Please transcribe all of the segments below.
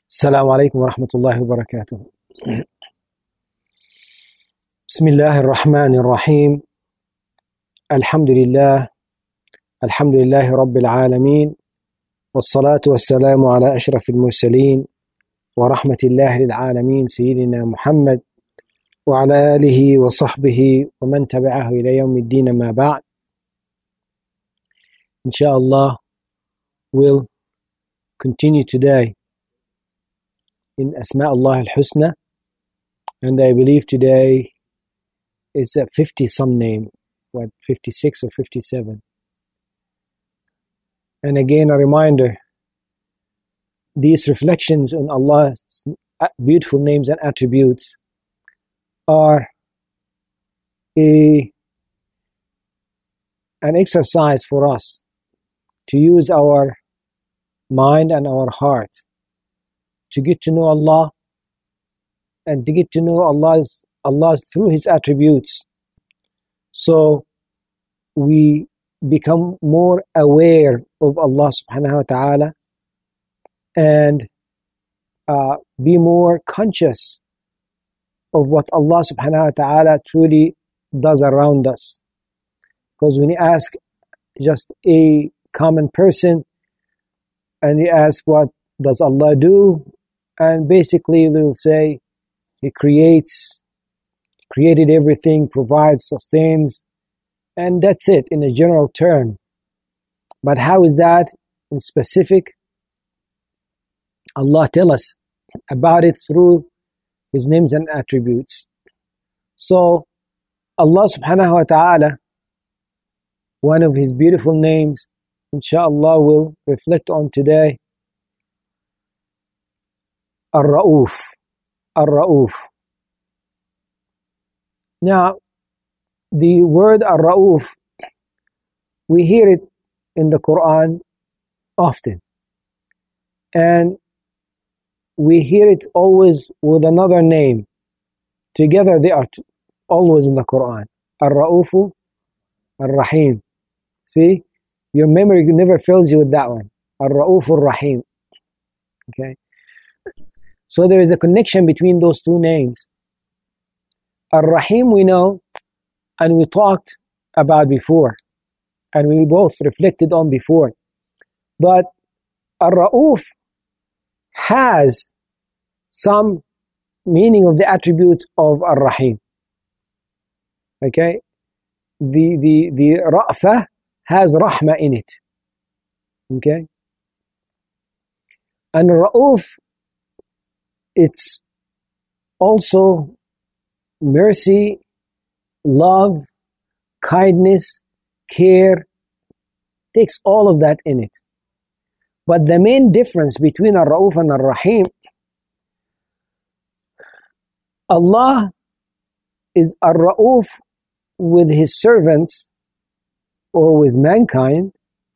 السلام عليكم ورحمة الله وبركاته. بسم الله الرحمن الرحيم. الحمد لله رب العالمين، والصلاة والسلام على أشرف المرسلين ورحمة الله للعالمين سيدنا محمد وعلى آله وصحبه ومن تبعه إلى يوم الدين. ما بعد. Inshallah, we'll continue today in Asma Allah al-Husna, and I believe today is a 50-some name, 56 or 57. And again, a reminder, these reflections on Allah's beautiful names and attributes are an exercise for us to use our mind and our heart to get to know Allah and to get to know Allah through His attributes, so we become more aware of Allah subhanahu wa ta'ala and be more conscious of what Allah subhanahu wa ta'ala truly does around us. Because when you ask just a common person and you ask what does Allah do, and basically they will say He created everything, provides, sustains, and that's it in a general term. But how is that in specific? Allah tells us about it through His names and attributes. So Allah subhanahu wa ta'ala, one of His beautiful names, inshallah, will reflect on today, Ar-Ra'uf. Ar-Ra'uf. Now, the word Ar-Ra'uf, we hear it in the Quran often. And we hear it always with another name. Together they are always in the Quran. Ar-Ra'ufu, Ar-Rahim. See? Your memory never fails you with that one. Ar-Ra'ufu, Ar-Rahim. Okay? So there is a connection between those two names. Ar-Rahim we know, and we talked about before, and we both reflected on before. But Ar-Ra'uf has some meaning of the attribute of Ar-Rahim. Okay? The Ra'fa has Rahma in it. Okay? And Ra'uf, it's also mercy, love, kindness, care, takes all of that in it. But the main difference between Ar-Ra'uf and Ar-Rahim, Allah is Ar-Ra'uf with His servants or with mankind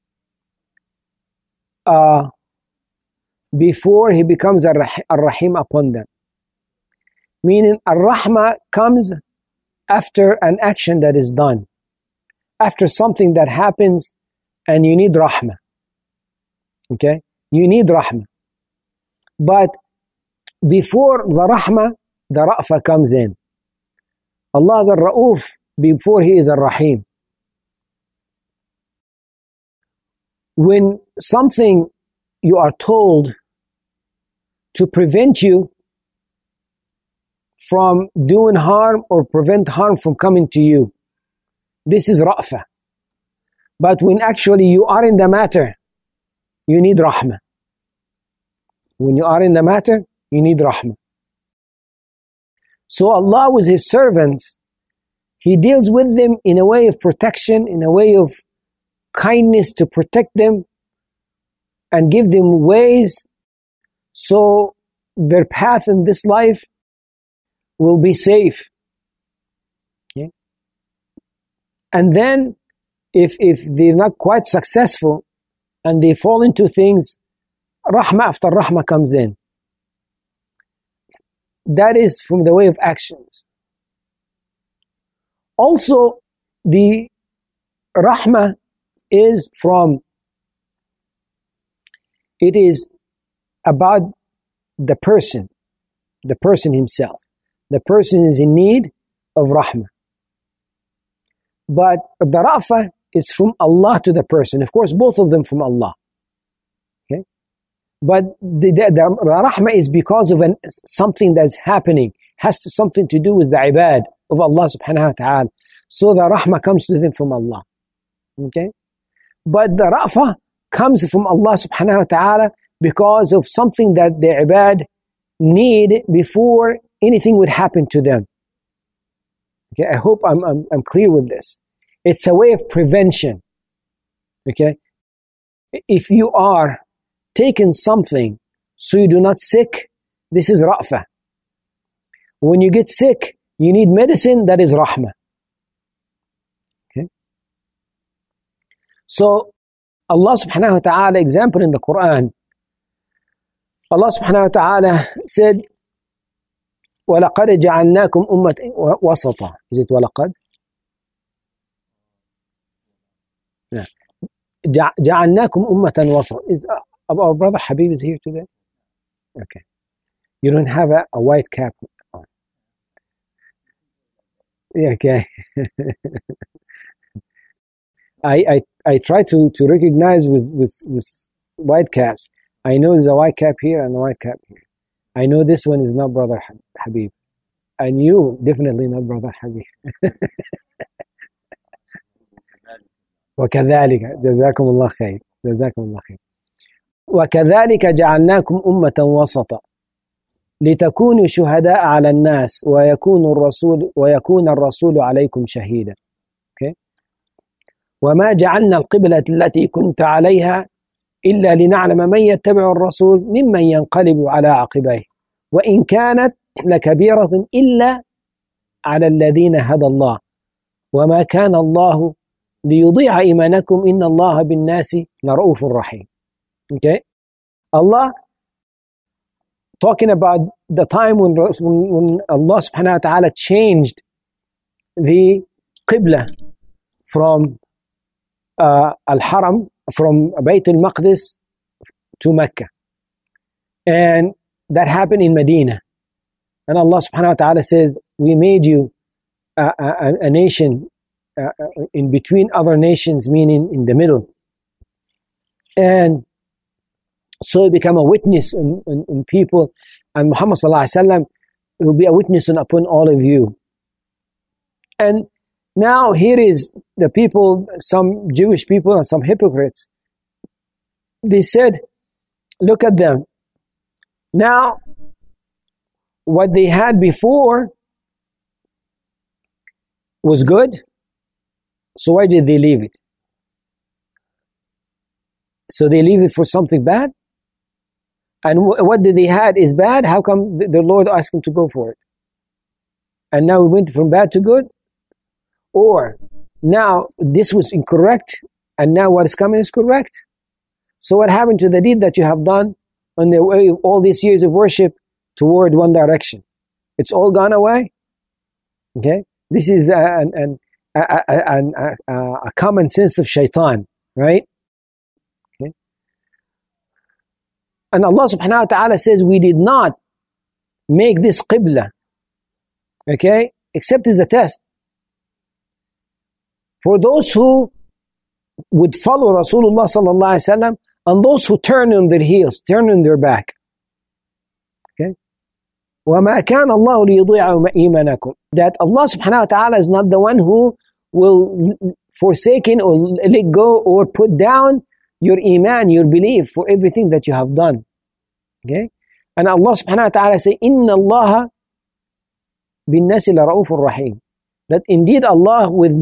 before He becomes Ar-Rahim upon them. Meaning Ar-Rahma comes after an action that is done, after something that happens and you need Rahma. Okay? You need Rahma. But before the Rahma, the Ra'fa comes in. Allah is Ar-Ra'uf before He is Ar-Rahim. When something you are told to prevent you from doing harm or prevent harm from coming to you, this is Ra'fa. But when actually you are in the matter, you need Rahma. When you are in the matter, you need Rahma. So Allah with His servants, He deals with them in a way of protection, in a way of kindness to protect them and give them ways so their path in this life will be safe. Okay? And then if they're not quite successful and they fall into things, Rahma after Rahma comes in. That is from the way of actions. Also, the Rahma is from, it is about the person himself. The person is in need of rahmah. But the ra'fah is from Allah to the person. Of course, both of them from Allah. Okay? But the rahmah is because of something that's happening, has something to do with the ibad of Allah subhanahu wa ta'ala. So the rahmah comes to them from Allah. Okay? But the ra'fah comes from Allah subhanahu wa ta'ala because of something that the ibad need before anything would happen to them. Okay, I hope I'm clear with this. It's a way of prevention. Okay? If you are taking something so you do not sick, this is ra'fah. When you get sick, you need medicine, that is rahmah. Okay? So Allah subhanahu wa ta'ala, example in the Quran, Allah subhanahu wa ta'ala said, وَلَقَدْ جَعَلْنَاكُمْ أُمَّةً وَسَطًا. Is it وَلَقَدْ? Yeah. جَعَلْنَاكُمْ أُمَّةً وَسَطًا. Is our brother Habib is here today? Okay. You don't have a white cap on. Yeah, okay. I try to recognize with white caps. I know there's a white cap here and a white cap here. I know this one is not Brother Habib. And you, definitely not Brother Habib. وكذلك جزاكم الله خير جزاكم الله خير وكذلك جعلناكم أمة وسطا لتكونوا شهداء على الناس ويكون الرسول عليكم شهيدا. Okay? وما جعلنا القبلة التي كنت عليها إلا لنعلم من يتبع الرسول ممن ينقلب على عقبيه وإن كانت لكبيرة إلا على الذين هدى الله وما كان الله ليضيع إيمانكم إن الله بالناس لرؤوف رحيم. Okay? Allah talking about the time when Allah subhanahu wa ta'ala changed the Qibla from Al-Haram, from Bayt al-Maqdis to Mecca. And that happened in Medina. And Allah subhanahu wa ta'ala says, we made you a nation in between other nations, meaning in the middle. And so you become a witness in people. And Muhammad sallallahu alaihi wasallam will be a witness upon all of you. And now here is the people, some Jewish people and some hypocrites. They said, look at them. Now, what they had before was good, so why did they leave it? So they leave it for something bad? And what did they had is bad? How come the Lord asked them to go for it? And now we went from bad to good? Or now this was incorrect and now what is coming is correct? So what happened to the deed that you have done on the way of all these years of worship toward one direction? It's all gone away? Okay? This is a common sense of shaitan, right? Okay? And Allah subhanahu wa ta'ala says, we did not make this qibla, okay, except as a test. For those who would follow Rasulullah sallallahu alaihi wasallam and those who turn on their heels, turn on their back. Okay? وَمَا كَانَ اللَّهُ لِيُضِيعَ إِيمَانَكُمْ. That Allah subhanahu wa ta'ala is not the one who will forsaken or let go or put down your iman, your belief for everything that you have done. Okay? And Allah subhanahu wa ta'ala say, إِنَّ اللَّهَ بِالنَّاسِ لَرَؤُوفٌ رَحِيمٌ. That indeed Allah with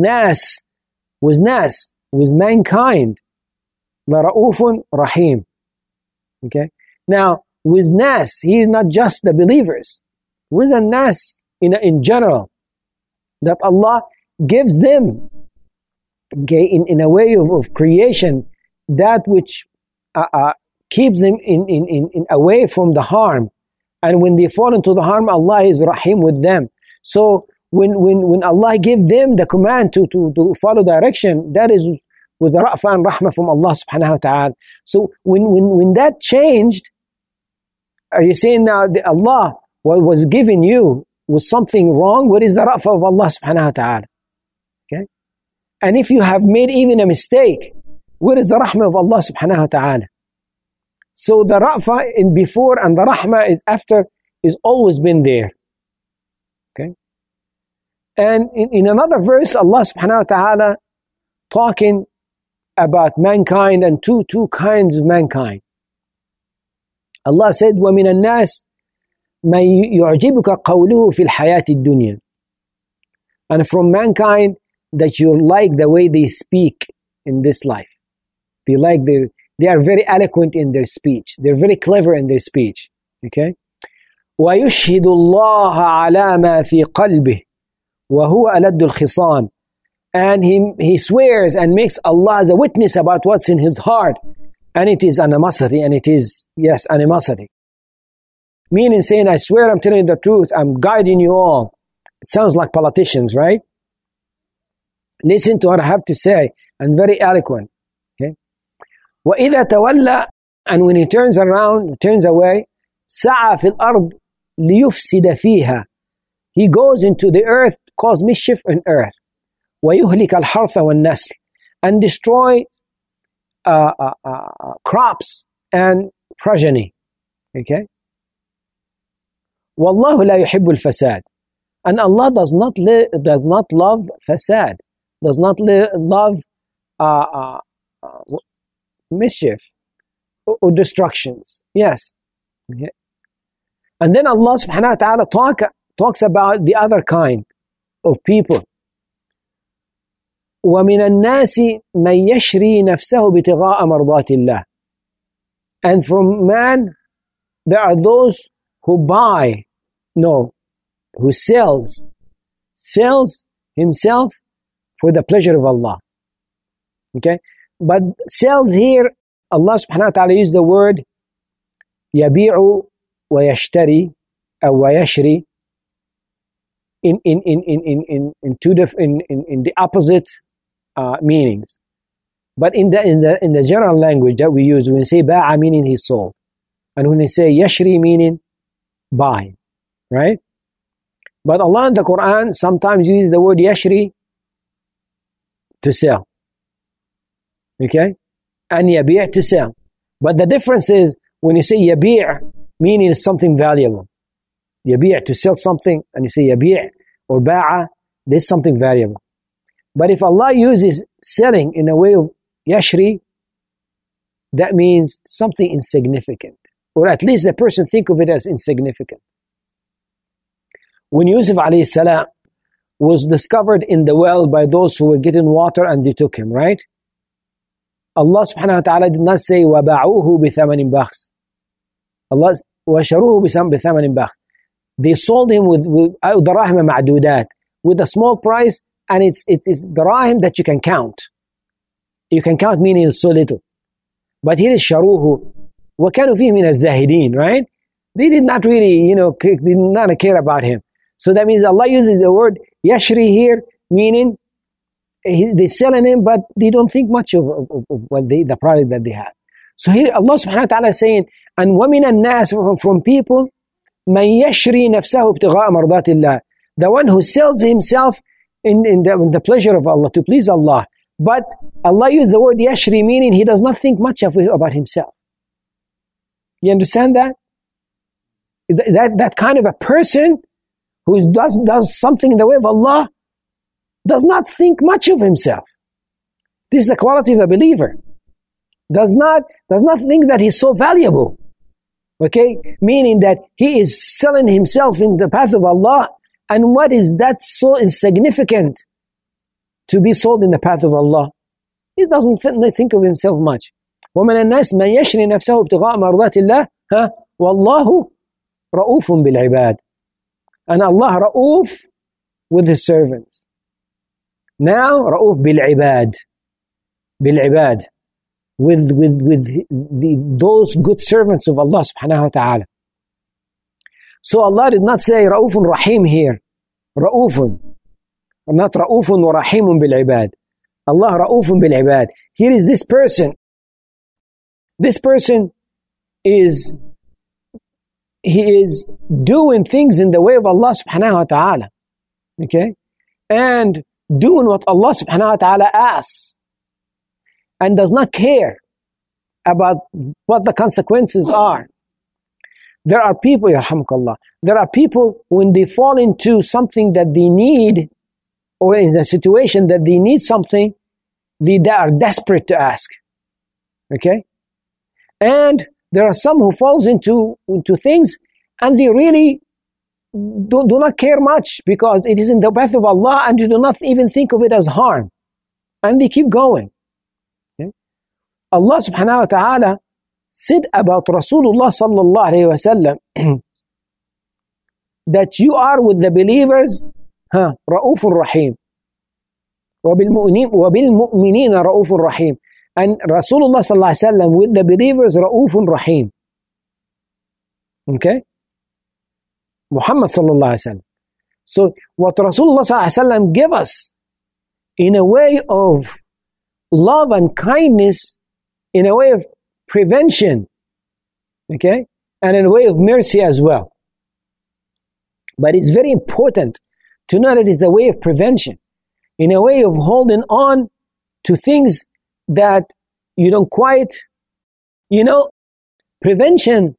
mankind, لَرَؤُوفٌ رَحِيمٌ. Okay? Now, with nas, he is not just the believers. With a nas in general, that Allah gives them, okay, in a way of creation, that which keeps them in away from the harm. And when they fall into the harm, Allah is Rahim with them. So when Allah gave them the command to follow direction, that is with the ra'fa and rahmah from Allah subhanahu wa ta'ala. So when that changed, Are you saying now that Allah, what was given you was something wrong? What is the ra'fa of Allah subhanahu wa ta'ala? Okay? And if you have made even a mistake, what is the rahmah of Allah subhanahu wa ta'ala? So the ra'fa in before and the rahmah is after is always been there. Okay? And in another verse, Allah subhanahu wa ta'ala talking about mankind and two kinds of mankind. Allah said, وَمِنَ النَّاسِ مَنْ يُعْجِبُكَ قَوْلُهُ فِي الْحَيَاةِ الدُّنْيَا. And from mankind that you like the way they speak in this life. They are very eloquent in their speech. They're very clever in their speech. Okay? وَيُشْهِدُ اللَّهَ عَلَى مَا فِي قَلْبِهِ وَهُوَ أَلَدُّ الْخِصَامِ. And he swears and makes Allah as a witness about what's in his heart. And it is animosity, and it is, yes, animosity. Meaning saying, I swear I'm telling you the truth, I'm guiding you all. It sounds like politicians, right? Listen to what I have to say, and very eloquent. Okay? وَإِذَا تَوَلَّى. And when he turns around, turns away, سَعَى فِي الْأَرْضِ لِيُفْسِدَ فِيهَا. He goes into the earth, cause mischief on earth. وَيُهْلِكَ الْحَرْثَ وَالنَّسْلِ. And destroy crops and progeny. Okay? وَاللَّهُ لَا يُحِبُّ الْفَسَادِ. And Allah does not love fasad, does not love mischief or destructions. Yes. Okay. And then Allah subhanahu wa ta'ala talks about the other kind of people. وَمِنَ النَّاسِ مَنْ يَشْرِي نَفْسَهُ بِتِغَاءَ مَرْضَاتِ اللَّهِ. And from man, there are those who sells himself for the pleasure of Allah. Okay? But sells here, Allah subhanahu wa ta'ala used the word يَبِيعُ وَيَشْتَرِي أو وَيَشْرِي in the opposite meanings. But in the general language that we use, when we say ba'a, meaning he sold, and when we say yashri, meaning buy, right? But Allah in the Quran sometimes uses the word yashri to sell, okay, and yabi' to sell. But the difference is when you say yabi', meaning something valuable. Yabi' to sell something, and you say yabi' or ba'a, there's something valuable. But if Allah uses selling in a way of yashri, that means something insignificant, or at least the person think of it as insignificant. When Yusuf alayhi salam was discovered in the well by those who were getting water and they took him, right? Allah subhanahu wa ta'ala did not say وَبَعُوهُ بِثَمَنٍ بَخْسٍ. Allah وَشَرُوهُ بِثَمَنٍ بَخْسٍ. They sold him with دراهم معدودات, with a small price, and it's dirahim that you can count. You can count, meaning it's so little. But here is sharuhu. وَكَانُوا فِيهِ مِنَ الزَّاهِدِينَ, right? They did not really, did not care about him. So that means Allah uses the word yashri here, meaning they're selling him, but they don't think much of what the product that they have. So here Allah subhanahu wa ta'ala is saying, and وَمِنَ النَّاسِ, from people, مَنْ يَشْرِي نَفْسَهُ ابْتِغَاءَ مَرْضَاتِ اللَّهِ. The one who sells himself in the pleasure of Allah, to please Allah. But Allah used the word yashri, meaning he does not think much about himself. You understand that? That kind of a person who does something in the way of Allah does not think much of himself. This is a quality of a believer. Does not think that he's so valuable. Okay? Meaning that he is selling himself in the path of Allah. And what is that so insignificant to be sold in the path of Allah? He doesn't think of himself much. وَمِنَ النَّاسِ مَنْ يَشْرِي نَفْسَهُ ابْتِغَاءَ مَرْضَاتِ اللَّهِ وَاللَّهُ رَؤُوفٌ بِالْعِبَادِ. And Allah ra'uf with his servants. Now ra'uf bil'ibad, with those good servants of Allah subhanahu wa ta'ala. So Allah did not say ra'ufun rahim here. Ra'ufun, not ra'ufun wa rahimun bil'ibad. Allah ra'ufun bil'ibad. Here is this person. This person is he is doing things in the way of Allah subhanahu wa ta'ala. Okay? And doing what Allah subhanahu wa ta'ala asks. And does not care about what the consequences are. There are people, yarhamukallah, there are people when they fall into something that they need, or in a situation that they need something, they are desperate to ask. Okay? And there are some who falls into things and they really do not care much because it is in the path of Allah and you do not even think of it as harm. And they keep going. Okay? Allah subhanahu wa ta'ala said about Rasulullah sallallahu alayhi wa sallam that you are with the believers Ra'ufur Rahim. وَبِالْمُؤْمِنِينَ رَؤُوفٌ Rahim. And Rasulullah sallallahu alayhi wa sallam with the believers Ra'ufun Rahim. Okay? Muhammad sallallahu alayhi wa sallam. So what Rasulullah sallallahu alayhi wa sallam gave us in a way of love and kindness, in a way of prevention, okay, and in a way of mercy as well. But it's very important to know that it is the way of prevention, in a way of holding on to things that you don't quite, prevention,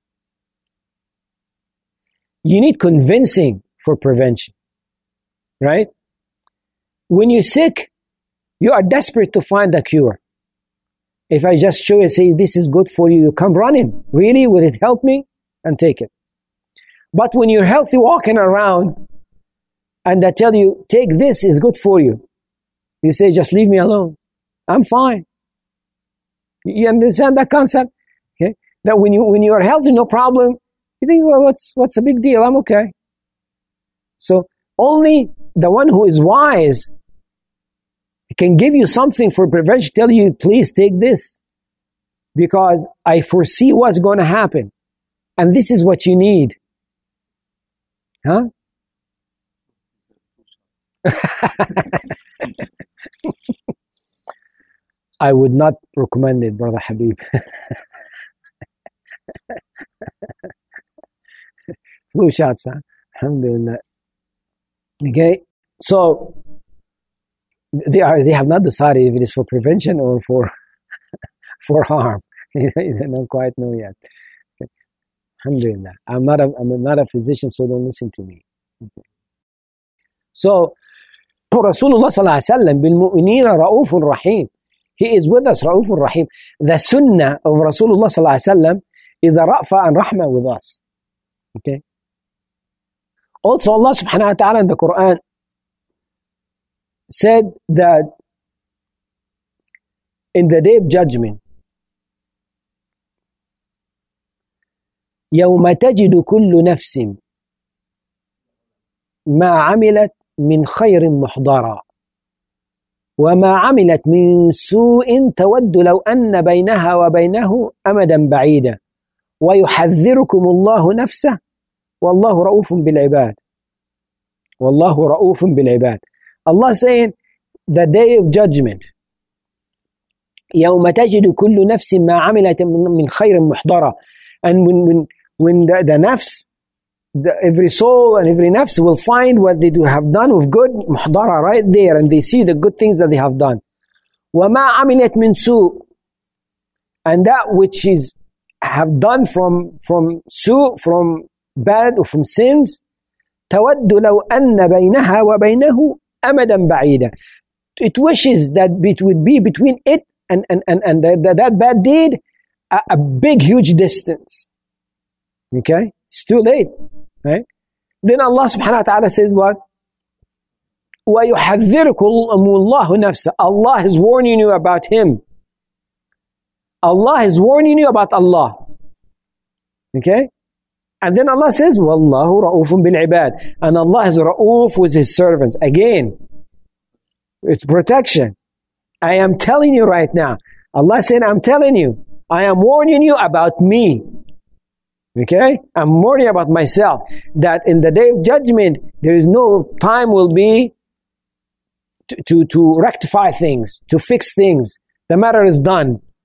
you need convincing for prevention, right? When you're sick, you are desperate to find a cure. If I just show you, say, this is good for you, you come running. Really? Will it help me? And take it. But when you're healthy walking around and I tell you, take this, is good for you, you say, just leave me alone. I'm fine. You understand that concept? Okay? That when you are healthy, no problem, you think, well, what's the big deal? I'm okay. So only the one who is wise can give you something for prevention, tell you, please take this because I foresee what's going to happen. And this is what you need. Huh? I would not recommend it, Brother Habib. Flu shots, huh? Alhamdulillah. Okay, so they have not decided if it is for prevention or for harm. They don't quite know yet. Okay. Alhamdulillah. I'm not a physician, so don't listen to me. Okay. So Rasulullah sallallahu alaihi wasallam bil mu'minina ra'ufun rahim. He is with us, ra'ufun rahim. The sunnah of Rasulullah sallallahu alaihi wasallam is a ra'fa and rahmah with us. Okay. Also, Allah subhanahu wa ta'ala in the Quran said that in the day of judgment, يوم تجد كل نفس ما عملت من خير محضرا وما عملت من سوء تود لو أن بينها وبينه أمدا بعيدا ويحذركم الله نفسه والله رؤوف بالعباد. والله رؤوف بالعباد. Allah saying, the day of judgment, يوم تجد كل نفس ما عملت من خير محضرة. And when the nafs, every soul and every nafs will find what they have done with good, muhdara, right there, and they see the good things that they have done. وما عملت من سوء. And that which is have done from su, from bad or from sins, تود لو أن بينها وبينه أمدا بعيدا. It wishes that it would be between it and that bad deed a big, huge distance. Okay? It's too late. Right? Then Allah subhanahu wa ta'ala says what? وَيُحَذِّرُكُمُ اللَّهُ نَفْسَهُ. Allah is warning you about Him. Allah is warning you about Allah. Okay? And then Allah says, وَاللَّهُ رَؤُوفٌ بِالْعِبَادِ. And Allah is ra'uf with His servants. Again, it's protection. I am telling you right now. Allah said, I'm telling you. I am warning you about me. Okay? I'm warning you about myself. That in the day of judgment, there is no time will be to rectify things, to fix things. The matter is done.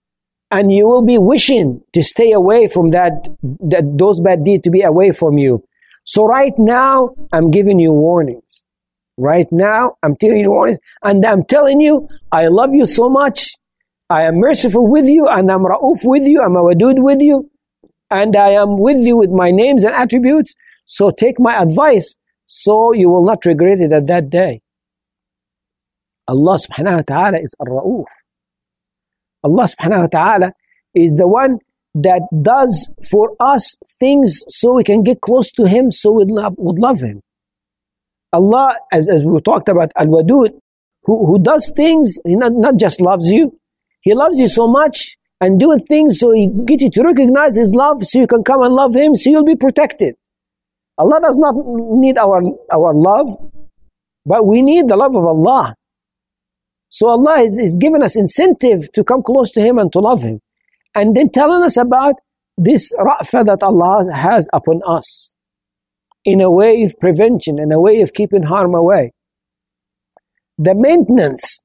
And you will be wishing to stay away from those bad deeds, to be away from you. So right now, I'm giving you warnings. Right now, I'm telling you warnings. And I'm telling you, I love you so much. I am merciful with you, and I'm Ra'uf with you. I'm a Wadud with you. And I am with you with my names and attributes. So take my advice, so you will not regret it at that day. Allah subhanahu wa ta'ala is Ar-Ra'uf. Allah subhanahu wa ta'ala is the one that does for us things so we can get close to Him, so we would love Him. Allah, as we talked about, Al-Wadud, who does things, He not just loves you, He loves you so much and doing things so He get you to recognize His love, so you can come and love Him, so you'll be protected. Allah does not need our love, but we need the love of Allah. So Allah is giving us incentive to come close to Him and to love Him. And then telling us about this ra'fa that Allah has upon us in a way of prevention, in a way of keeping harm away. The maintenance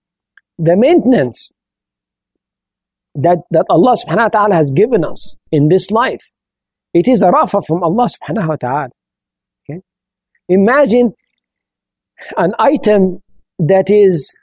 that Allah subhanahu wa ta'ala has given us in this life, it is a ra'fa from Allah subhanahu wa ta'ala. Okay? Imagine an item that is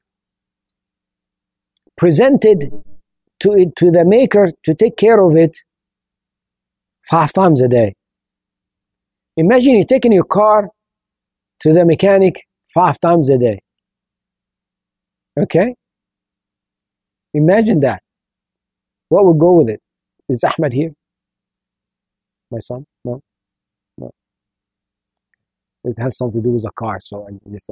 presented to the maker to take care of it 5 times a day. Imagine you taking your car to the mechanic 5 times a day. Okay? Imagine that. What would go with it? Is Ahmed here? My son? No? No. It has something to do with a car, so I just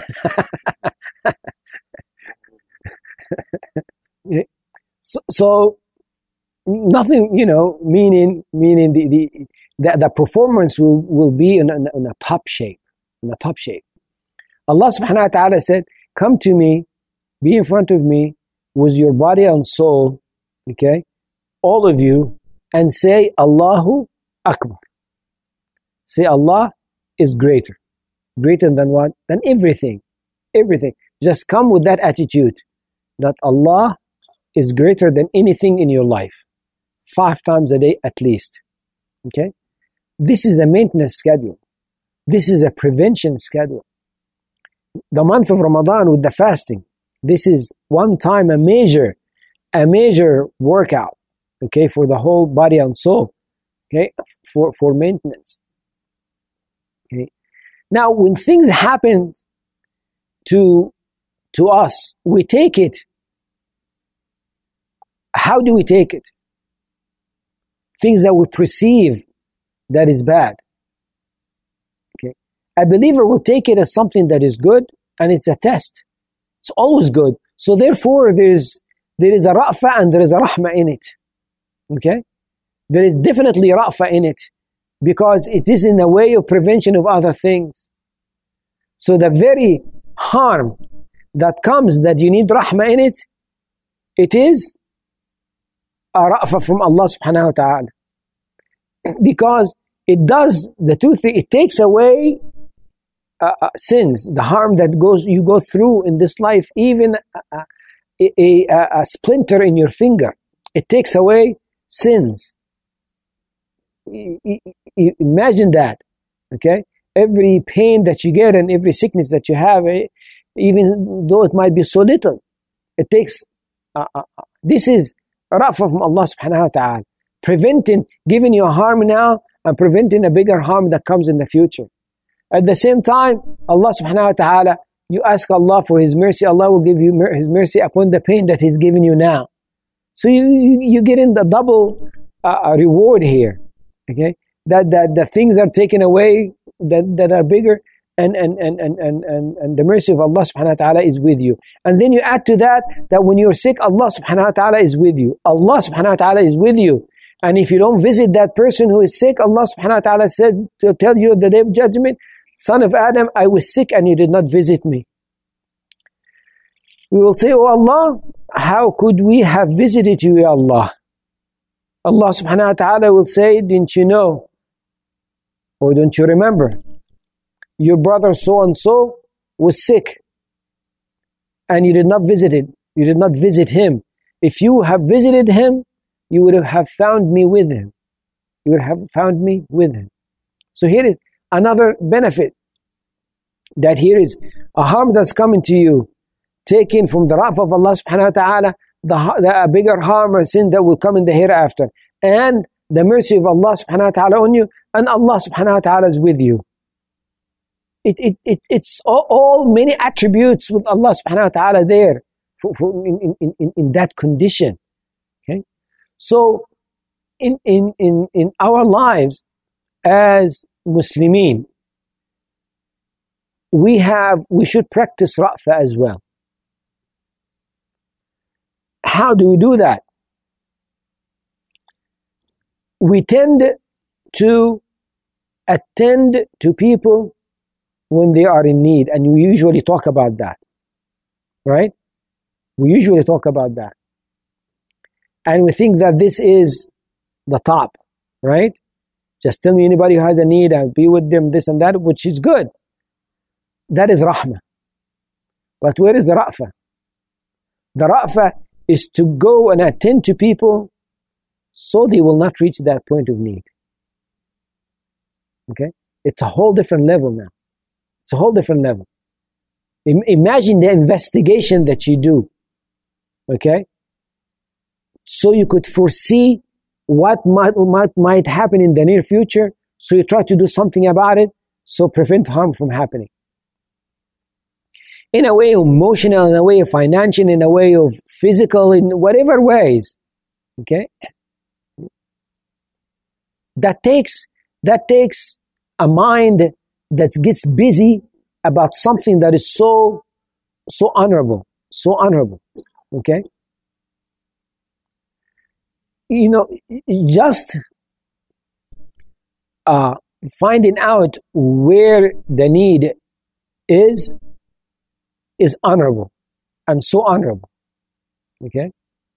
So nothing, meaning the performance will be in a top shape, Allah subhanahu wa ta'ala said, come to me, be in front of me with your body and soul, okay, all of you, and say Allahu Akbar. Say Allah is greater than what? Than everything. Just come with that attitude that Allah is greater than anything in your life, 5 times a day at least. Okay? This is a maintenance schedule. This is a prevention schedule. The month of Ramadan with the fasting, this is one time a major workout, okay, for the whole body and soul, okay, for maintenance. Okay. Now, when things happen to us, we take it. How do we take it? Things that we perceive that is bad. Okay. A believer will take it as something that is good, and it's a test. It's always good. So therefore, there is a ra'fa and there is a rahma in it. Okay? There is definitely ra'fa in it, because it is in the way of prevention of other things. So the very harm that comes that you need rahma in it, it is a ra'fa from Allah subhanahu wa ta'ala. Because it does the two things. It takes away sins, the harm that you go through in this life, even a splinter in your finger. It takes away sins. Imagine that. Okay? Every pain that you get and every sickness that you have, even though it might be so little, it takes, this is ra'fa from Allah subhanahu wa ta'ala. Preventing, giving you a harm now and preventing a bigger harm that comes in the future. At the same time, Allah subhanahu wa ta'ala, you ask Allah for His mercy, Allah will give you His mercy upon the pain that He's giving you now. So you get in the double reward here. Okay? That the things are taken away that are bigger, and the mercy of Allah subhanahu wa ta'ala is with you. And then you add to that when you're sick, Allah subhanahu wa ta'ala is with you. Allah subhanahu wa ta'ala is with you. And if you don't visit that person who is sick, Allah subhanahu wa ta'ala said to tell you at the day of judgment, son of Adam, I was sick and you did not visit me. We will say, oh Allah, how could we have visited you, Ya Allah? Allah subhanahu wa ta'ala will say, didn't you know? Or don't you remember? Your brother so-and-so was sick and you did not visit him. If you have visited him, you would have found me with him. You would have found me with him. So here is another benefit, that here is a harm that's coming to you, taken from the wrath of Allah subhanahu wa ta'ala, the bigger harm or sin that will come in the hereafter, and the mercy of Allah subhanahu wa ta'ala on you, and Allah subhanahu wa ta'ala is with you. It's all many attributes with Allah subhanahu wa ta'ala there in that condition. Okay, so in our lives as Muslimin, we should practice ra'fa as well. How do we do that? We tend to attend to people when they are in need, and we usually talk about that, right? We usually talk about that. And we think that this is the top, right? Just tell me anybody who has a need and be with them, this and that, which is good. That is rahmah. But where is the ra'fa? The ra'fa is to go and attend to people so they will not reach that point of need. Okay? It's a whole different level now. It's a whole different level. Imagine the investigation that you do. Okay? So you could foresee what might happen in the near future, so you try to do something about it, so prevent harm from happening. In a way emotional, in a way of financial, in a way of physical, in whatever ways. Okay? That takes a mind that gets busy about something that is so honorable. Okay? You know, just finding out where the need is honorable, and so honorable. Okay?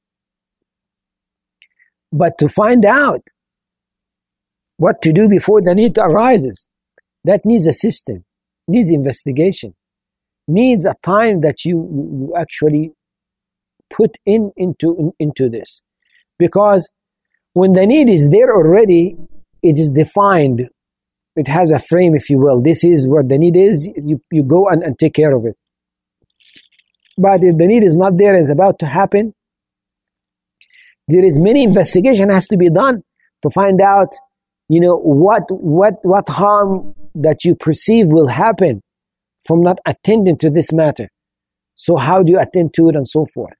But to find out what to do before the need arises, that needs a system, needs investigation, needs a time that you actually put into this. Because when the need is there already, it is defined. It has a frame, if you will. This is where the need is. You go and take care of it. But if the need is not there and it's about to happen, there is many investigation has to be done to find out, you know, what harm that you perceive will happen from not attending to this matter. So how do you attend to it, and so forth.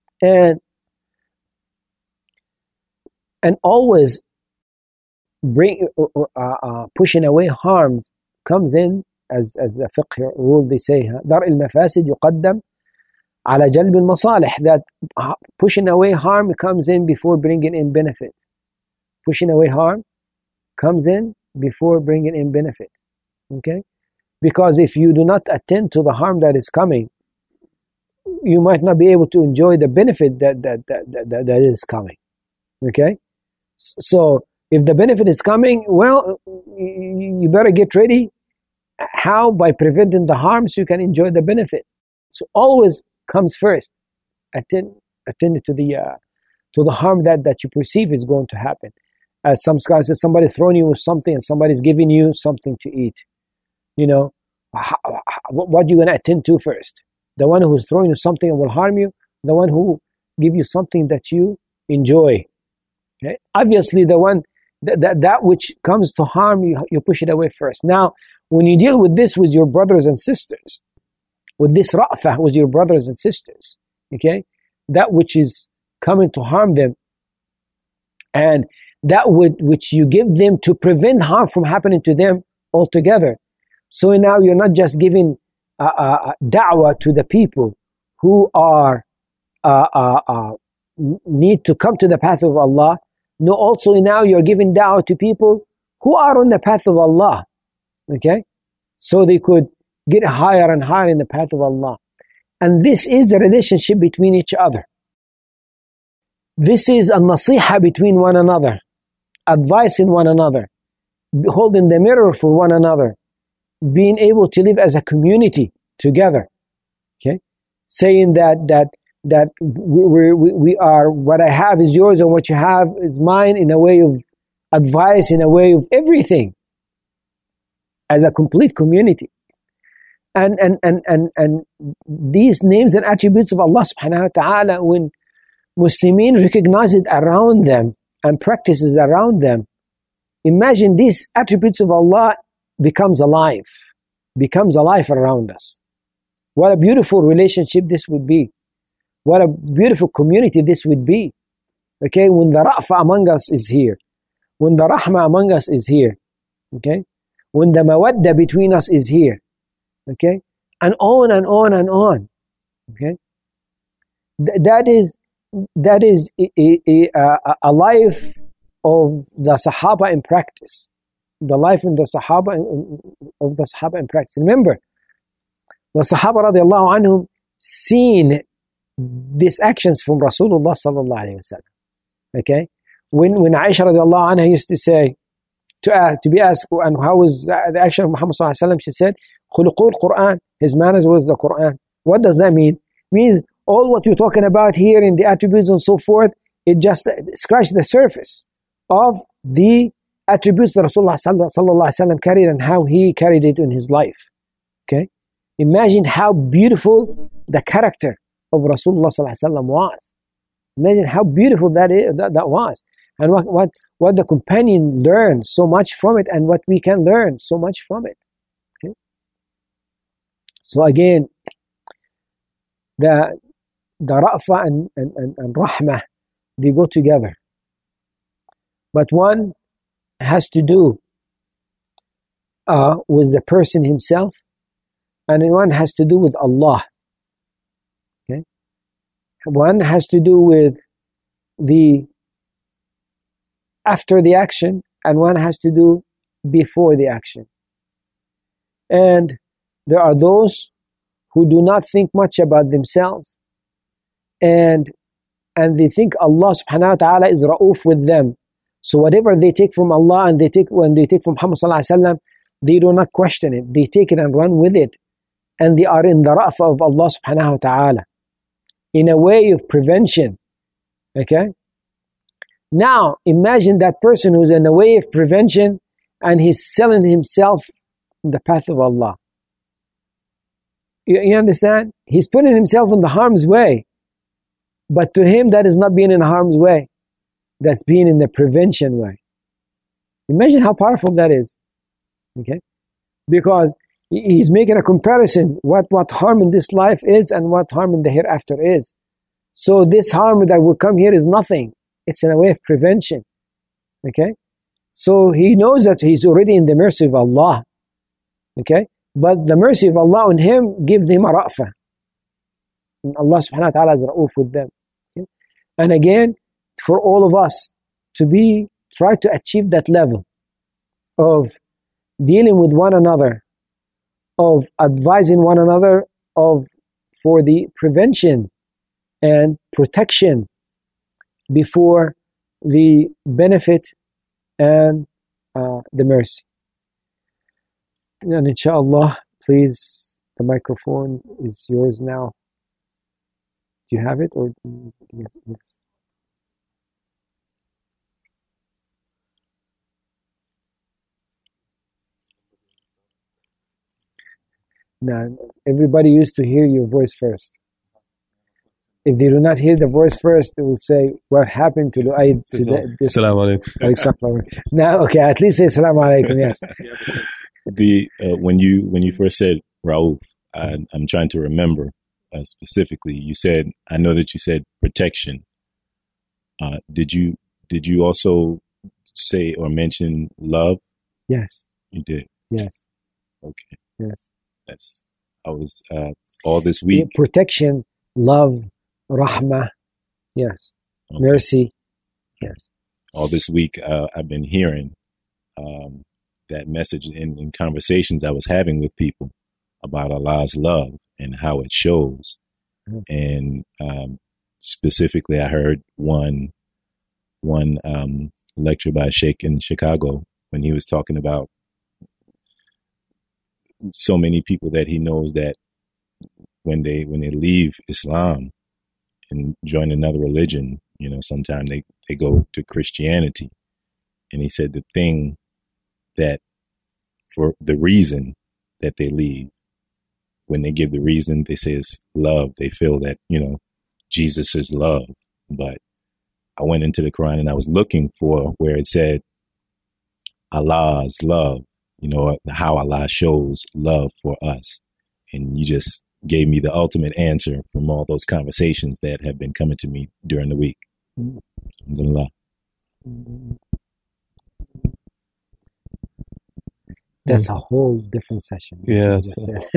And always pushing away harm comes in, as the fiqh rule they say, dar al-mafasid yuqaddam ala jalb al-masalih, that pushing away harm comes in before bringing in benefit. Pushing away harm comes in before bringing in benefit. Okay? Because if you do not attend to the harm that is coming, you might not be able to enjoy the benefit that is coming. Okay? So if the benefit is coming, well, you better get ready. How? By preventing the harm so you can enjoy the benefit. So always comes first. Attend to the harm that you perceive is going to happen. As some guys say, somebody throwing you with something and somebody's giving you something to eat. You know, what are you going to attend to first? The one who's throwing you something and will harm you, the one who give you something that you enjoy. Okay? Obviously, the one that which comes to harm you, you push it away first. Now, when you deal with this with your brothers and sisters, with this ra'fah with your brothers and sisters, okay, that which is coming to harm them, and that which you give them to prevent harm from happening to them altogether. So now you're not just giving da'wah to the people who are need to come to the path of Allah. No, also now you're giving da'wah to people who are on the path of Allah. Okay? So they could get higher and higher in the path of Allah. And this is the relationship between each other. This is a nasiha between one another, advising one another, holding the mirror for one another, being able to live as a community together. Okay? Saying that that we are, what I have is yours and what you have is mine, in a way of advice, in a way of everything, as a complete community. And these names and attributes of Allah subhanahu wa ta'ala, when Muslimin recognize it around them and practices around them, imagine these attributes of Allah becomes alive around us. What a beautiful relationship this would be. What a beautiful community this would be. Okay, when the ra'fa among us is here, when the rahmah among us is here, okay, when the mawadda between us is here, okay, and on and on and on. Okay, that is a life of the Sahaba in practice. The life in the Sahaba of the Sahaba in practice. Remember, the Sahaba radiallahu anhum seen these actions from Rasulullah sallallahu alayhi wa sallam. Okay, when Aisha radiallahu anha used to say, to be asked, and how was the action of Muhammad sallallahu alayhi wa sallam, she said, khuluqul Quran, his manners was the Quran. What does that mean? It means all what you're talking about here in the attributes and so forth, it just scratched the surface of the attributes that Rasulullah sallallahu alayhi wa sallam carried and how he carried it in his life. Okay, imagine how beautiful the character of Rasulullah sallallahu alayhi wa sallam was. Imagine how beautiful that was, and what the companion learned so much from it, and what we can learn so much from it. Okay? So again, the ra'fa and rahmah, they go together. But one has to do with the person himself, and one has to do with Allah. Okay? One has to do with the after the action, and one has to do before the action. And there are those who do not think much about themselves, and they think Allah subhanahu wa ta'ala is ra'uf with them. So whatever they take from Allah and when they take from Muhammad sallallahu alaihi wasallam, they do not question it. They take it and run with it, and they are in the ra'fa of Allah subhanahu wa ta'ala, in a way of prevention. Okay. Now imagine that person who's in a way of prevention, and he's selling himself in the path of Allah. You understand? He's putting himself in the harm's way, but to him that is not being in harm's way. That's being in the prevention way. Imagine how powerful that is. Okay? Because he's making a comparison what harm in this life is and what harm in the hereafter is. So this harm that will come here is nothing. It's in a way of prevention. Okay? So he knows that he's already in the mercy of Allah. Okay? But the mercy of Allah on him gives him a ra'fa. And Allah subhanahu wa ta'ala is ra'uf with them. Okay? And again, for all of us to try to achieve that level of dealing with one another, of advising one another, for the prevention and protection before the benefit and the mercy. And inshallah, please, the microphone is yours now. Do you have it? Or yes. Now, everybody used to hear your voice first. If they do not hear the voice first, they will say, what happened to Lu'aid? Assalamu alaikum. Now, okay, at least say Assalamu alaikum, yes. When you first said Rauf, I'm trying to remember specifically, you said, I know that you said protection. Did you also say or mention love? Yes. You did? Yes. Okay. Yes. I was all this week. Protection, love, rahmah, yes. Okay. Mercy, yes. All this week, I've been hearing that message in conversations I was having with people about Allah's love and how it shows. Mm-hmm. And specifically, I heard one lecture by a sheikh in Chicago when he was talking about so many people that he knows that when they leave Islam, and join another religion, sometimes they go to Christianity. And he said the thing that, for the reason that they leave, when they give the reason, they say it's love. They feel that, Jesus is love. But I went into the Quran and I was looking for where it said Allah's love, how Allah shows love for us. And you just gave me the ultimate answer from all those conversations that have been coming to me during the week. Alhamdulillah. That's a whole different session. Yes.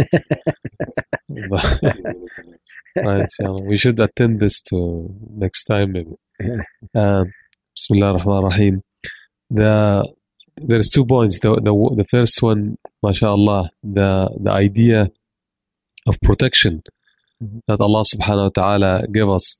Right, we should attend this to next time maybe. Bismillah ar-Rahman ar-Rahim. There's 2 points. The first one, mashallah, the idea of protection that Allah subhanahu wa ta'ala gave us.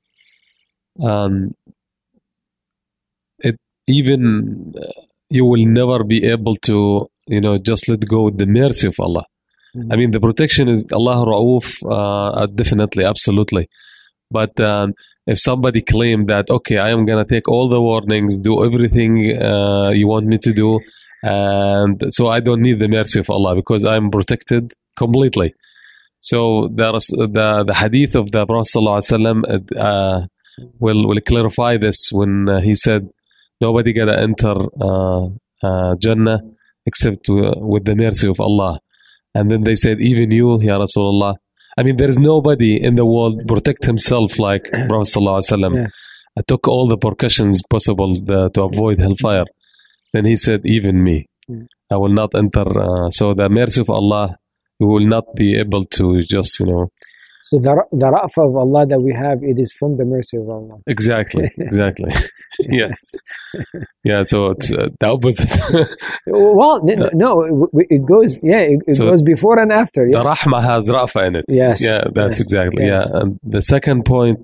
You will never be able to, just let go with the mercy of Allah. I mean, the protection is Allah Ra'uf, definitely, absolutely. But if somebody claimed that, okay, I am going to take all the warnings, do everything you want me to do, and so I don't need the mercy of Allah because I'm protected completely. So there's the hadith of the Prophet ﷺ will clarify this when he said, nobody going to enter Jannah except with the mercy of Allah. And then they said, even you, Ya Rasulullah. I mean, there is nobody in the world protect himself like Prophet ﷺ. Yes. I took all the precautions possible to avoid hellfire. Then he said, even me. I will not enter. So the mercy of Allah, we will not be able to just, So the ra'fa of Allah that we have, it is from the mercy of Allah. Exactly. Yes. Yeah, so it's the opposite. Well, no, it goes, it goes before and after. Yeah. The rahmah has ra'fa in it. Yes. Yeah, that's exactly. Yes. Yeah. And the second point,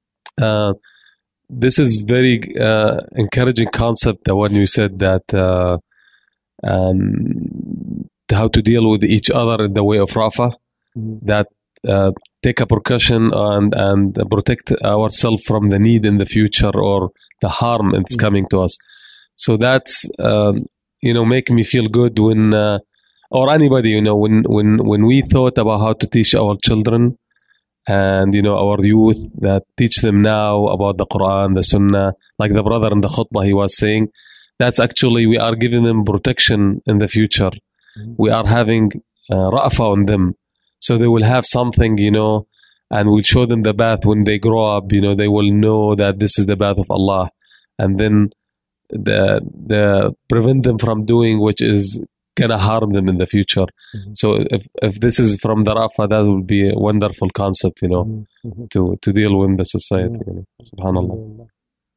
this is very encouraging concept, the one you said that how to deal with each other in the way of ra'fa, that take a precaution and protect ourselves from the need in the future or the harm that's coming to us. So that's make me feel good when or anybody when we thought about how to teach our children and our youth, that teach them now about the Quran, the Sunnah, like the brother in the khutbah he was saying. That's actually, we are giving them protection in the future. We are having ra'fa on them. So they will have something, and we'll show them the path when they grow up. They will know that this is the path of Allah, and then the prevent them from doing which is gonna harm them in the future. So if this is from the Ra'fa, that will be a wonderful concept, to deal with the society. Subhanallah.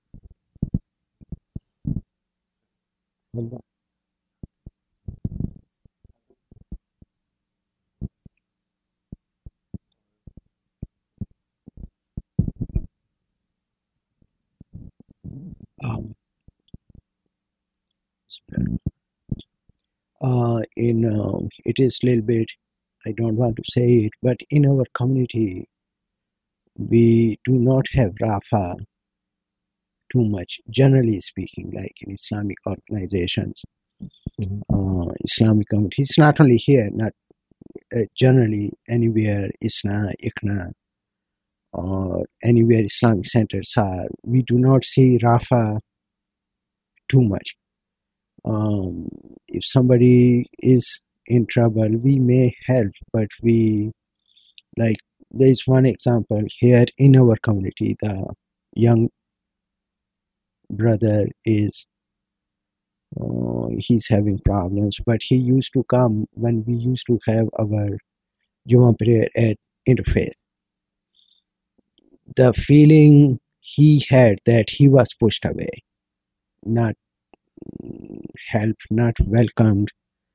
It is a little bit, I don't want to say it, but in our community, we do not have Rafa too much, generally speaking, like in Islamic organizations, Islamic community. It's not only here, not generally anywhere, ISNA, ICNA, or anywhere Islamic centers are, we do not see Rafa too much. If somebody is in trouble, we may help, but there is one example here in our community. The young brother is, he's having problems, but he used to come when we used to have our Jummah prayer at Interfaith. The feeling he had that he was pushed away, not helped, not welcomed,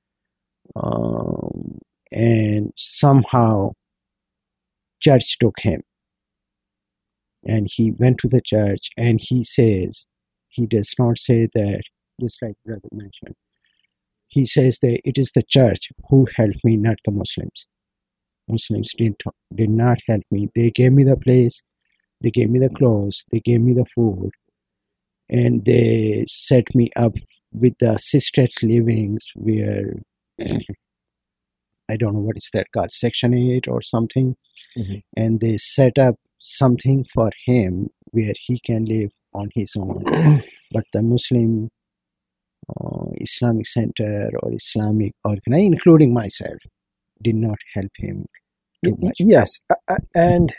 and somehow church took him, and he went to the church, and he says, he does not say that, just like brother mentioned, he says that it is the church who helped me, not the Muslims. Muslims did not help me. They gave me the place, They gave me the clothes, they gave me the food, and they set me up with the assisted livings where I don't know what is that called, Section 8 or something. Mm-hmm. And they set up something for him where he can live on his own. But the Muslim Islamic Center or Islamic organization, including myself, did not help him too much. Yes, and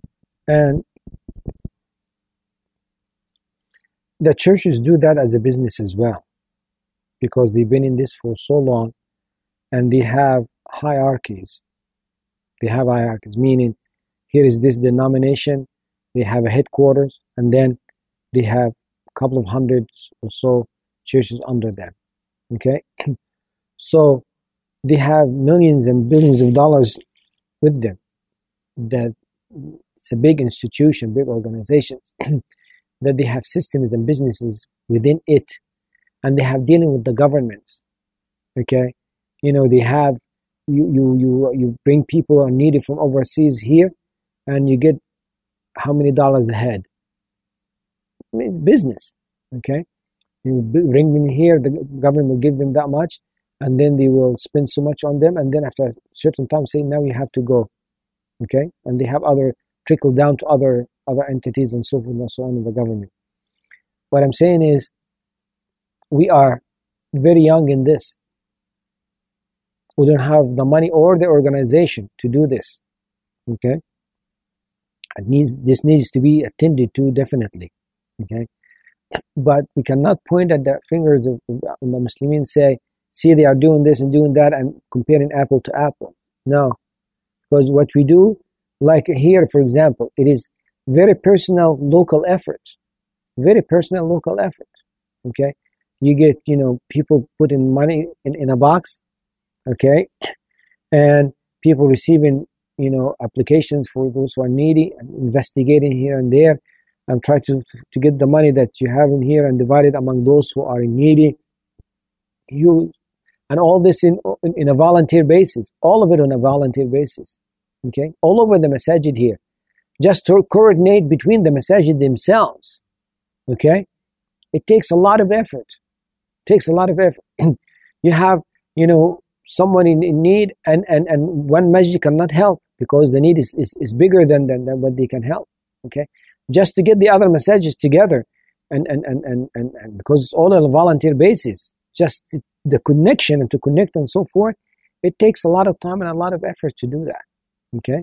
the churches do that as a business as well, because they've been in this for so long, and they have hierarchies. They have hierarchies, meaning here is this denomination, they have a headquarters, and then they have a couple of hundreds or so churches under them. Okay, so they have millions and billions of dollars with them. That it's a big institution, big organizations, that they have systems and businesses within it, and they have dealing with the governments. Okay, they have you bring people who are needed from overseas here, and you get how many dollars a head. I mean, business. Okay, you bring them here, the government will give them that much, and then they will spend so much on them, and then after a certain time say, now you have to go. Okay, and they have other trickle down to other entities and so forth and so on in the government. What I'm saying is, we are very young in this. We don't have the money or the organization to do this. Okay, this needs to be attended to definitely. Okay, but we cannot point at the fingers of the Muslims and say, see, they are doing this and doing that, and comparing apple to apple. No, because what we do, like here, for example, it is very personal local effort. Very personal local effort. Okay, you get people putting money in a box. Okay, and people receiving applications for those who are needy, and investigating here and there, and try to get the money that you have in here and divide it among those who are needy. And all this in a volunteer basis. All of it on a volunteer basis. Okay, all over the masajid here, just to coordinate between the masajid themselves. Okay, it takes a lot of effort. You have someone in need, and one masjid cannot help because the need is bigger than what they can help. Okay, just to get the other masajids together, and because it's all on a volunteer basis, just the connection and to connect and so forth, it takes a lot of time and a lot of effort to do that. Okay,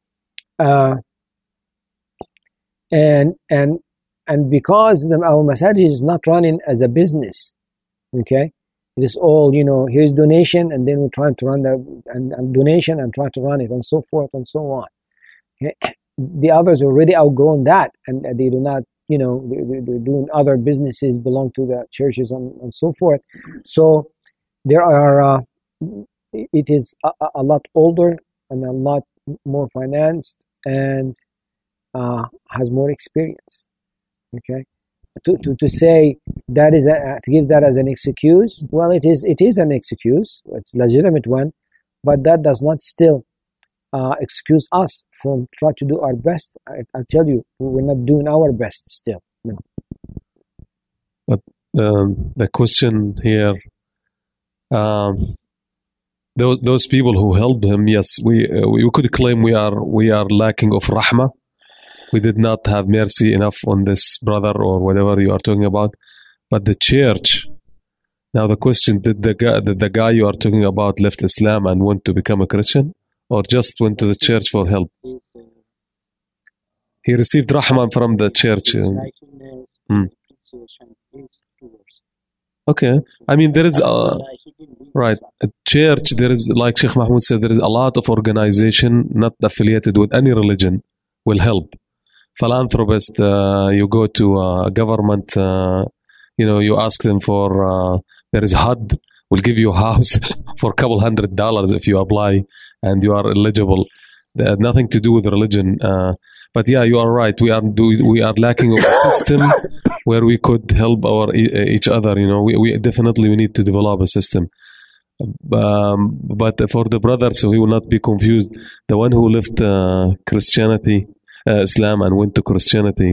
and because our masajid is not running as a business. Okay, it is all here's donation, and then we're trying to run and donation and try to run it and so forth and so on. Okay? The others already outgrown that, and they do not they're doing other businesses, belong to the churches and so forth. So there are it is a lot older and a lot more financed and has more experience. Okay, to say that is to give that as an excuse, well, it is an excuse. It's a legitimate one, but that does not still excuse us from trying to do our best. I'll tell you, we're not doing our best still. No. But the question here, those people who helped him, yes, we could claim we are lacking of rahmah. We did not have mercy enough on this brother or whatever you are talking about. But the church, now the question, did the guy you are talking about left Islam and went to become a Christian, or just went to the church for help? He received rahmah from the church. Okay, I mean, there is right, a church, there is, like Sheikh Mahmoud said, there is a lot of organization not affiliated with any religion will help. Philanthropist, you go to a government, you ask them for, there is HUD, will give you a house for a couple $100 if you apply and you are eligible. They have nothing to do with religion. But yeah, you are right. We are lacking of a system where we could help each other. We definitely need to develop a system. But for the brothers, so he will not be confused. The one who left Christianity, Islam and went to Christianity,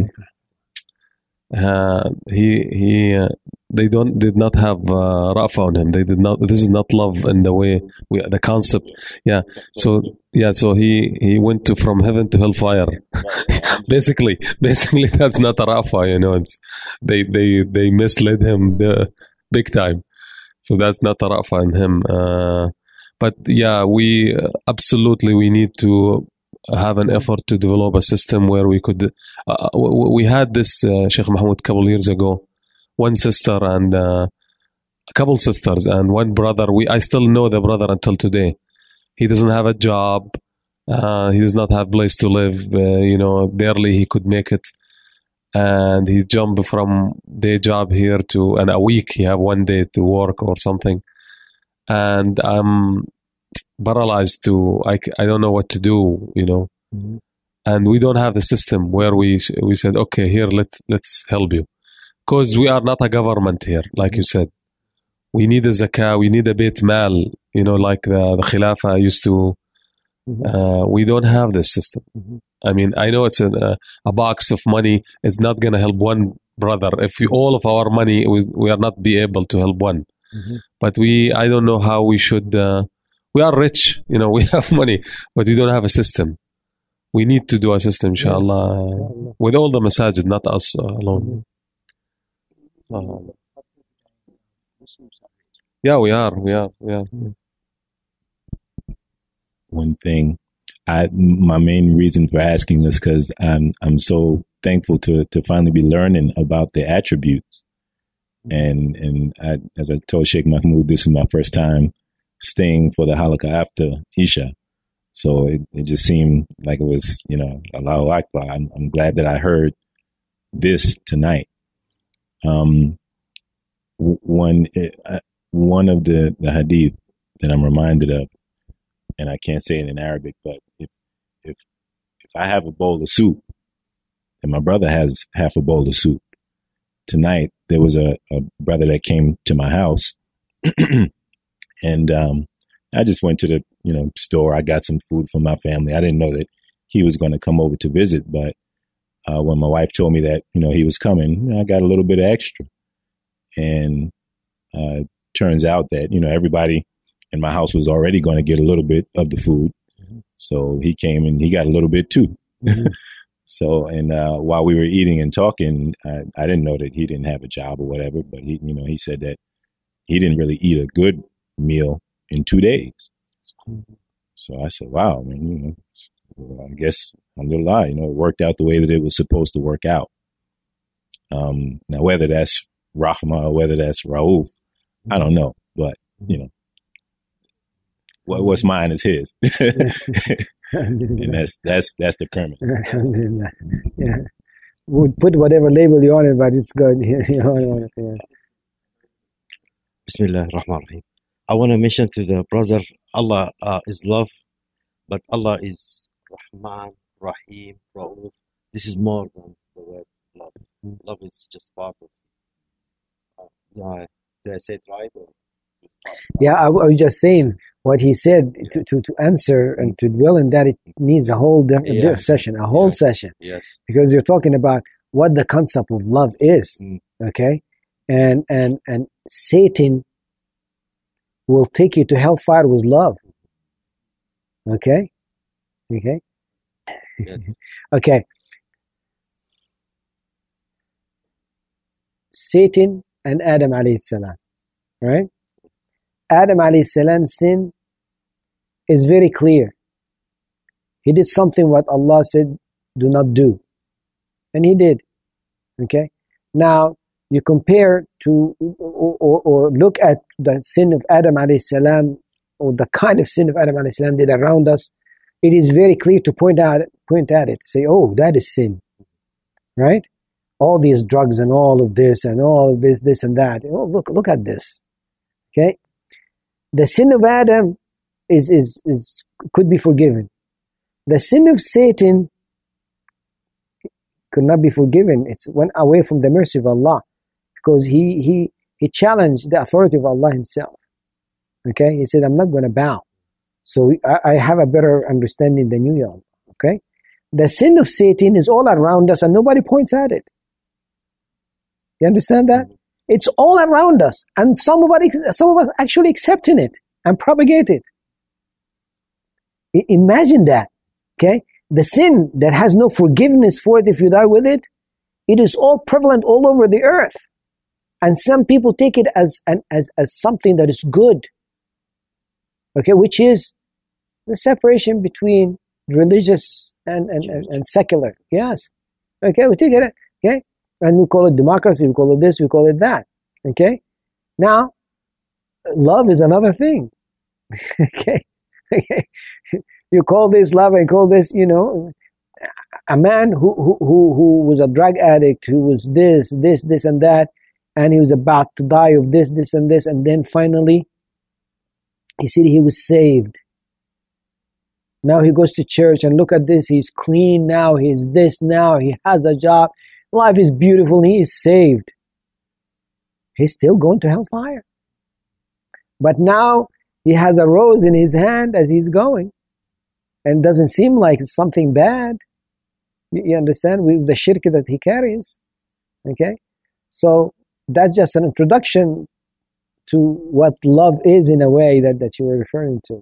they did not have Rafa on him. They did not. This is not love in the way the concept. Yeah. So he went to from heaven to hellfire. basically that's not a Rafa. It's, they misled him big time. So that's not a Rafa in him. But yeah, we absolutely we need to have an effort to develop a system where we could. We had this Sheikh Mahmoud a couple years ago. One sister and a couple sisters and one brother. I still know the brother until today. He doesn't have a job. He does not have a place to live. Barely he could make it. And he's jumped from day job here to, and a week he have one day to work or something. And I'm paralyzed I don't know what to do, Mm-hmm. And we don't have the system where we said, okay, here, let's help you. Because we are not a government here, like you said. We need a zakah, we need a beit mal, like the Khilafah used to. We don't have this system. I mean, I know it's a box of money. It's not going to help one brother. If all of our money, we are not be able to help one. But I don't know how we should. We are rich, we have money, but we don't have a system. We need to do a system, inshallah, yes. With all the masajid, not us alone. Yeah, we are. One thing, my main reason for asking is because I'm so thankful to finally be learning about the attributes, and as I told Sheikh Mahmoud, this is my first time staying for the halaqah after Isha, so it just seemed like it was Allahu Akbar. I'm glad that I heard this tonight. One of the hadith that I'm reminded of, and I can't say it in Arabic, but if I have a bowl of soup and my brother has half a bowl of soup, tonight there was a brother that came to my house, and I just went to the store. I got some food for my family. I didn't know that he was going to come over to visit, but when my wife told me that he was coming, I got a little bit of extra, and turns out that everybody in my house was already going to get a little bit of the food. So he came and he got a little bit too. So, and while we were eating and talking, I didn't know that he didn't have a job or whatever, but he said that he didn't really eat a good meal in 2 days. So I said, wow, man, I guess, alhamdulillah, it worked out the way that it was supposed to work out. Now, whether that's Rahma or whether that's Rauf, I don't know, but what's mine is his. And that's the premise. Alhamdulillah. Yeah. We'll put whatever label you want it, but it's good. Bismillah ar-Rahman ar-Rahim. I want to mention to the brother, Allah is love, but Allah is Rahman, Rahim, Rauf. This is more than the word love. Love is just part of did I say it right? Or yeah, I was just saying what he said to answer and to dwell in that, it needs a whole session, session. Yes. Because you're talking about what the concept of love is, okay? And Satan will take you to hellfire with love. Okay? Yes. Okay. Satan and Adam alayhi salam, right? Adam alayhi salam's sin is very clear. He did something what Allah said do not do, and he did. Okay. Now you compare to or look at the sin of Adam alayhi salam, or the kind of sin of Adam alayhi salam did around us. It is very clear to point at it, say, oh, that is sin, right? All these drugs and all of this and all of this and that. Oh, look at this. Okay, the sin of Adam is could be forgiven. The sin of Satan could not be forgiven. It's went away from the mercy of Allah, because he challenged the authority of Allah Himself. Okay, he said, "I'm not going to bow." So I have a better understanding than you all. Okay, The sin of Satan is all around us and nobody points at it. You understand that? It's all around us, and some of us actually accepting it and propagate it. Imagine that, okay? The sin that has no forgiveness for it if you die with it, it is all prevalent all over the earth. And some people take it as something that is good, okay, which is the separation between religious and secular. Yes. Okay, we take it, okay? And we call it democracy, we call it this, we call it that. Okay? Now, love is another thing. Okay? Okay? You call this love and call this, a man who was a drug addict, who was this and that, and he was about to die of this and this, and then finally he said he was saved. Now he goes to church and look at this, he's clean now, he's this now, he has a job, life is beautiful, he is saved. He's still going to hellfire. But now he has a rose in his hand as he's going, and doesn't seem like it's something bad. You understand? With the shirk that he carries. Okay? So that's just an introduction to what love is in a way that you were referring to.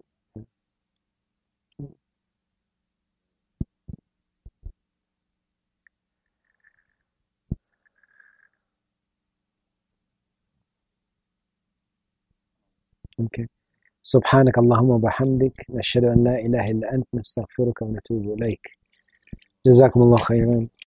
Okay. سبحانك اللهم وبحمدك نشهد أن لا إله إلا أنت نستغفرك ونتوب إليك جزاكم الله خيرا